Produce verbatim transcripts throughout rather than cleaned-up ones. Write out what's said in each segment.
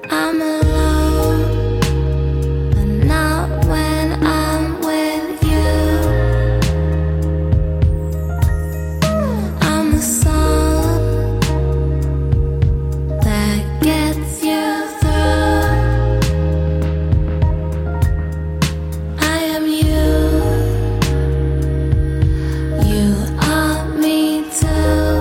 I'm alone, but not when I'm with you. I'm the song that gets you through. I am you, you are me too.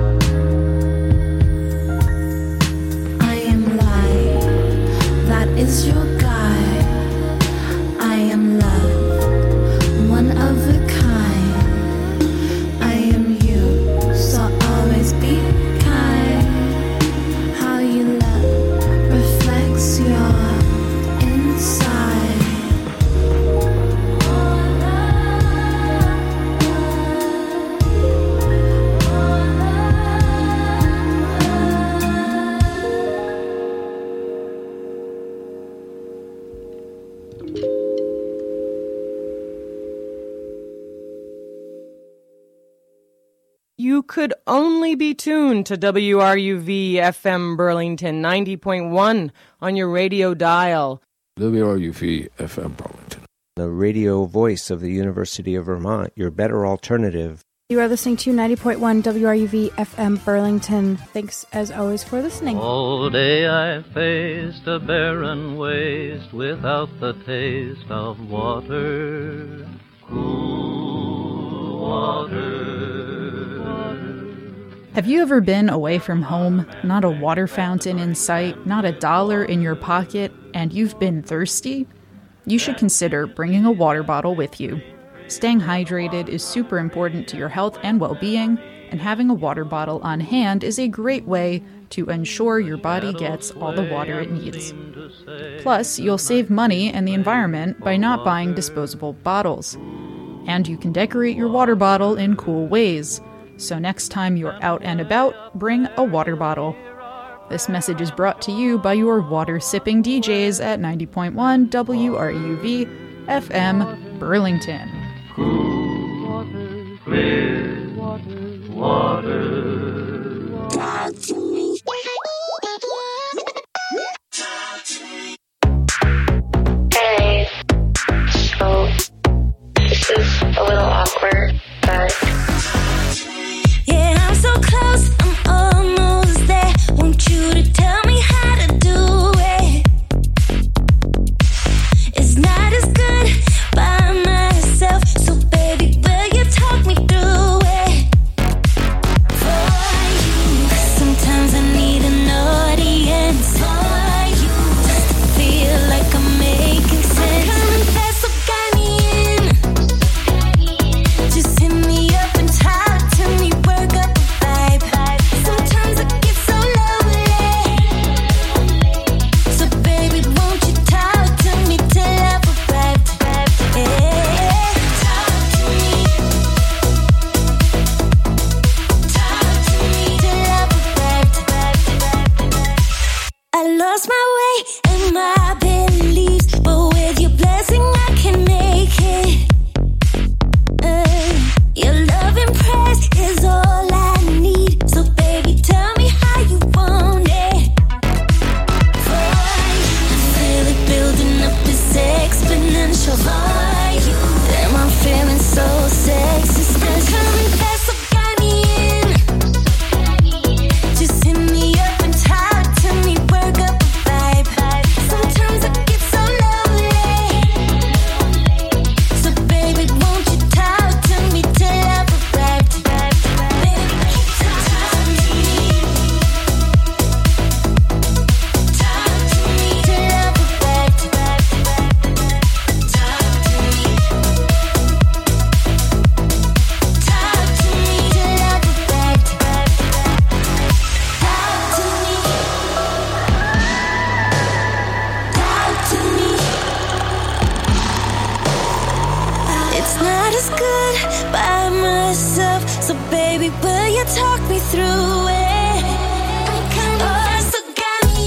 I am light, that is your guide. I am love, one of a kind. I am you, so always be kind. How you love reflects your inside. You could only be tuned to W R U V F M Burlington ninety point one on your radio dial. W R U V F M Burlington. The radio voice of the University of Vermont, your better alternative. You are listening to ninety point one W R U V F M Burlington. Thanks, as always, for listening. All day I faced a barren waste without the taste of water, cool water. Have you ever been away from home, not a water fountain in sight, not a dollar in your pocket, and you've been thirsty? You should consider bringing a water bottle with you. Staying hydrated is super important to your health and well-being, and having a water bottle on hand is a great way to ensure your body gets all the water it needs. Plus, you'll save money and the environment by not buying disposable bottles. And you can decorate your water bottle in cool ways. So next time you're out and about, bring a water bottle. This message is brought to you by your water-sipping D Js at ninety point one W R U V F M Burlington. Cool water, clear water, water. Talk to me. Hey, so this is a little awkward, but Yeah, I'm so close, I'm almost there. Want you to tell me how to do it. It's not as good by myself, so baby, will you talk me through it? For you, sometimes I need an audience. For you, just to feel like I'm making sense. Coming fast, so got me in. Just hit me up and talk to me, work up a vibe. Sometimes I get so lonely. So baby, won't you talk to me till I've arrived? Yeah. Talk to me. Talk to me till I've arrived. I lost my way and my beliefs, but with your blessing I can make it. Uh, your love and praise is all I need. So baby, tell me how you want it. For you, I feel it building up, this exponential. For you, damn, I'm feeling so sexy, special. Coming fast, so got me in. Just hit me up and talk to me, work up a vibe. Sometimes I get so lonely. So baby, won't you talk to me till I've arrived? Baby, talk to me. Talk to me till I've arrived. Talk to me. Talk to me till I've arrived. Talk to me. Talk to me. It's not as good by myself, so baby, will you talk me through it? I'm kind of fast, so got me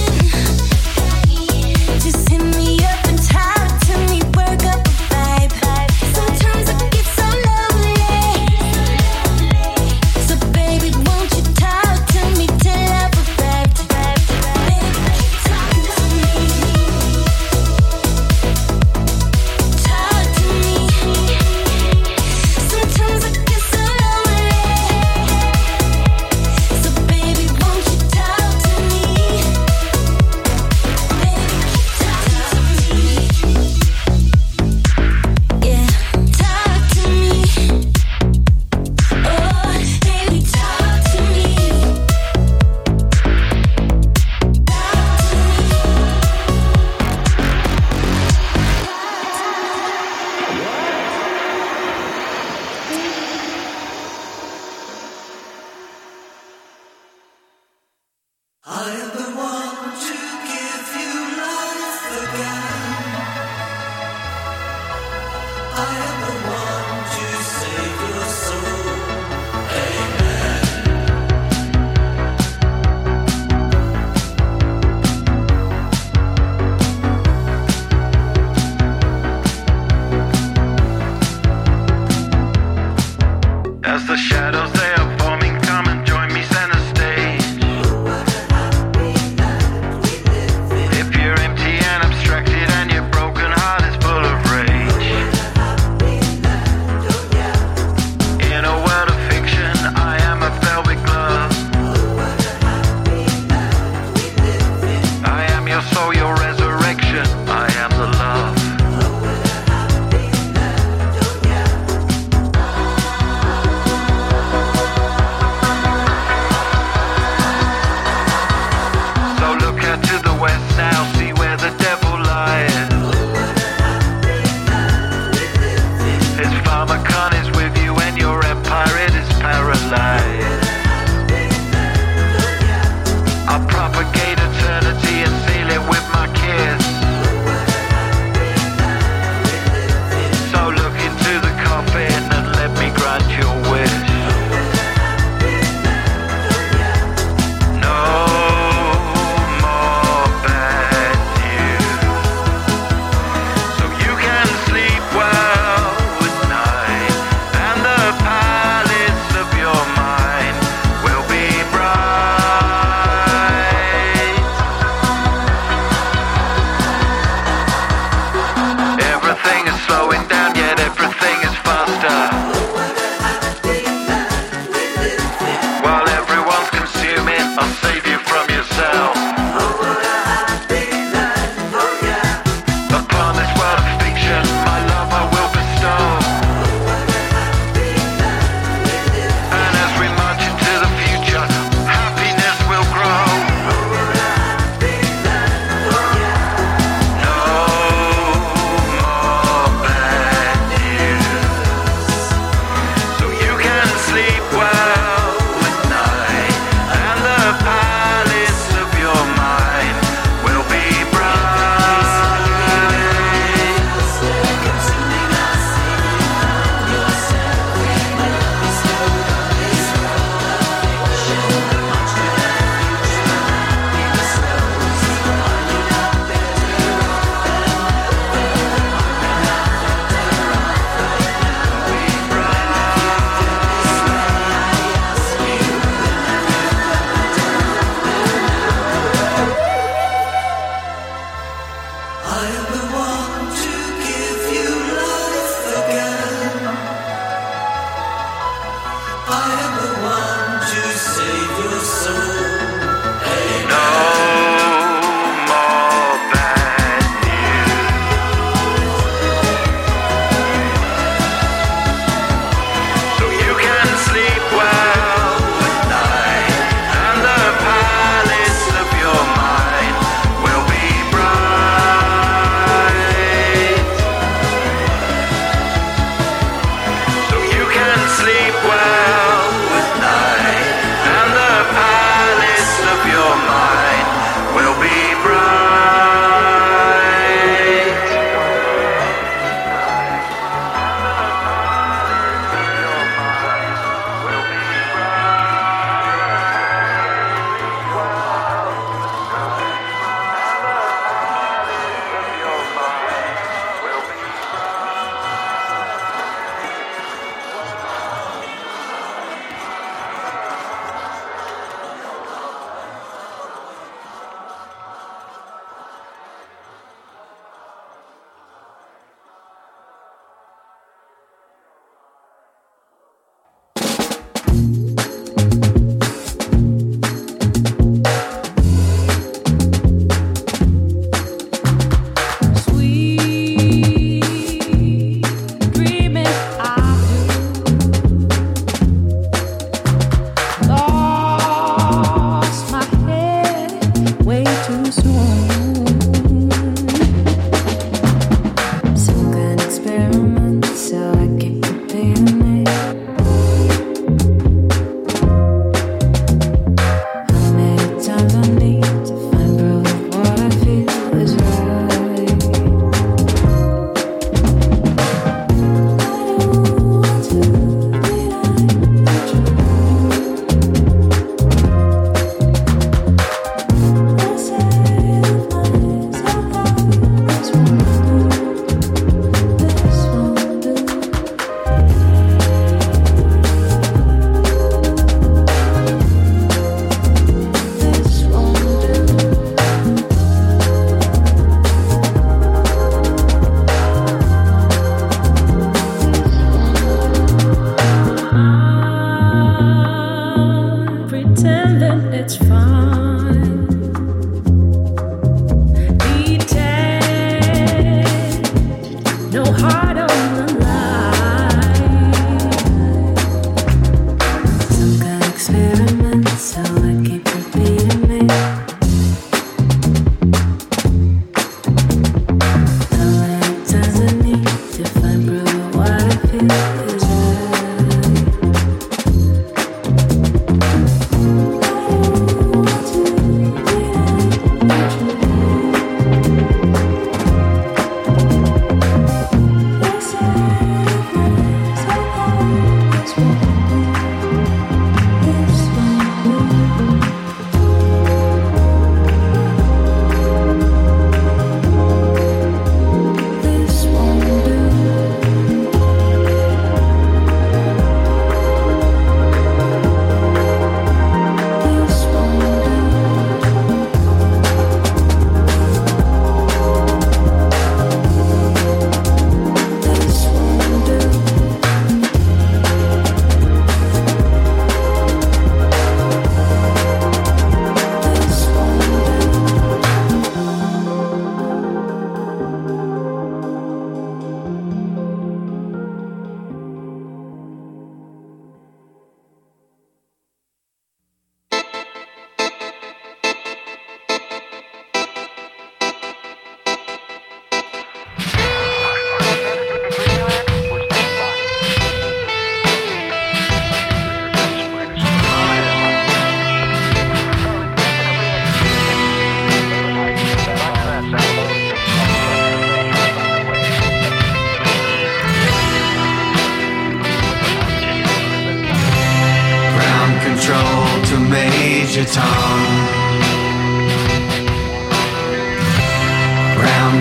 in. Just hit me up and talk to me, work up a vibe. Sometimes I get so lonely. So baby, won't you talk to me till I've arrived? Baby, talk to me.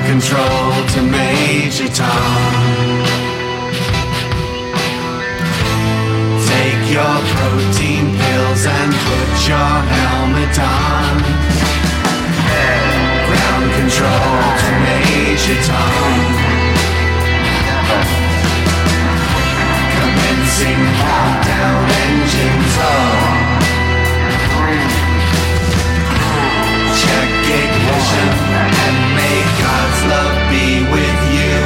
control to Major Tom. Take your protein pills and put your helmet on. Ground control to Major Tom. Commencing countdown, engines on. Check ignition and may God's love be with you.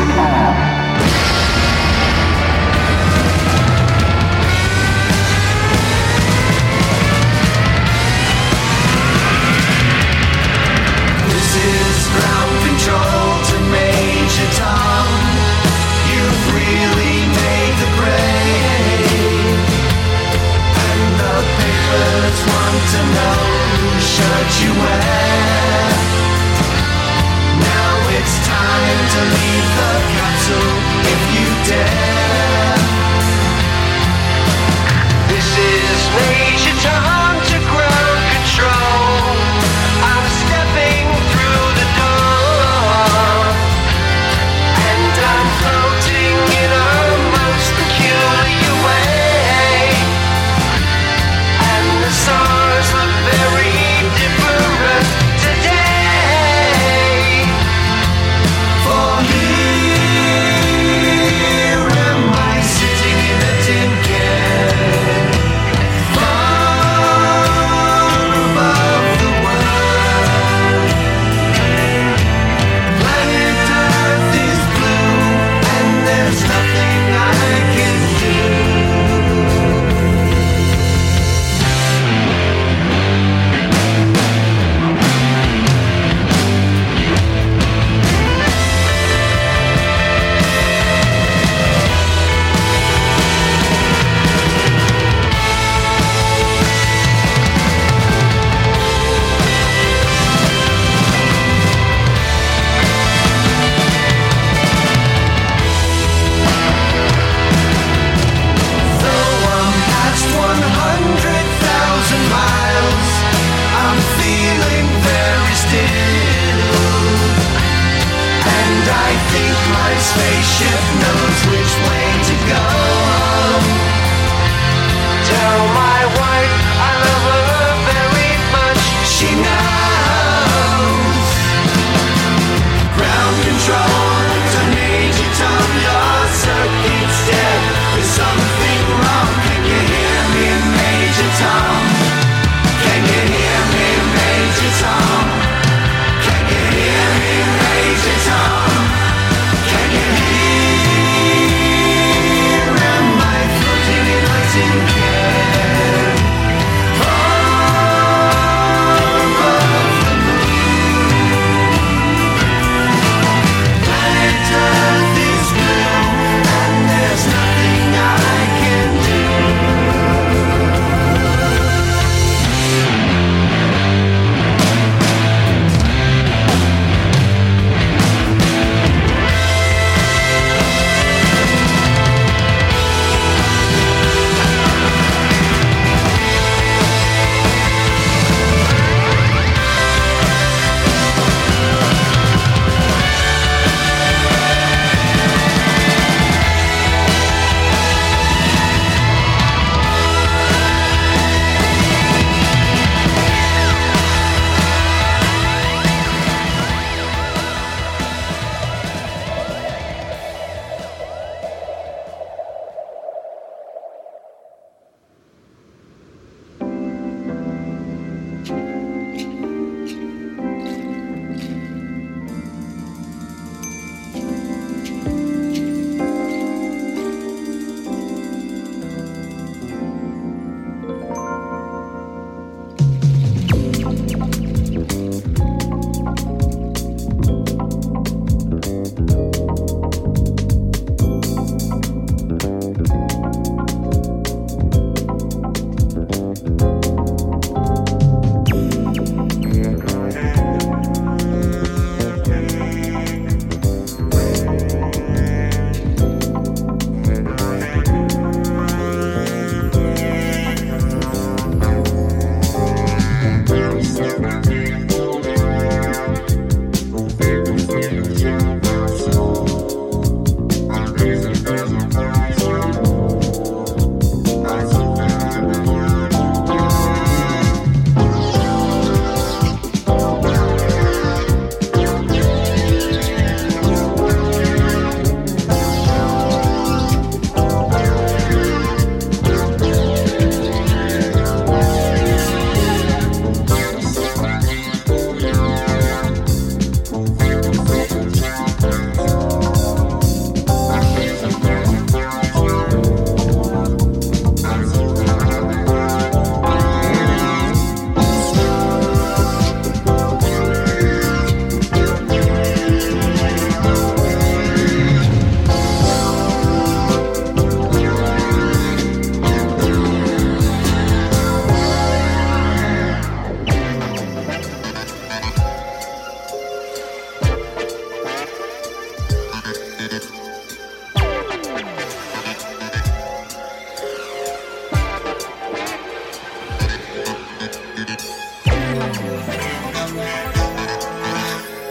This is ground control to Major Tom. You've really made the grade, and the papers want to know whose shirt you wear. Now it's time to leave the capsule if you dare. This is Major Tom to ground control. I'm stepping through the door, and I'm floating in a most peculiar way. And the stars look very different today. For here am I sitting in a tin can, far above the world. Planet Earth is blue, and there's nothing I can do. Though I'm past one hundred thousand miles, I'm feeling very still. And I think my spaceship knows which way to go. Tell my wife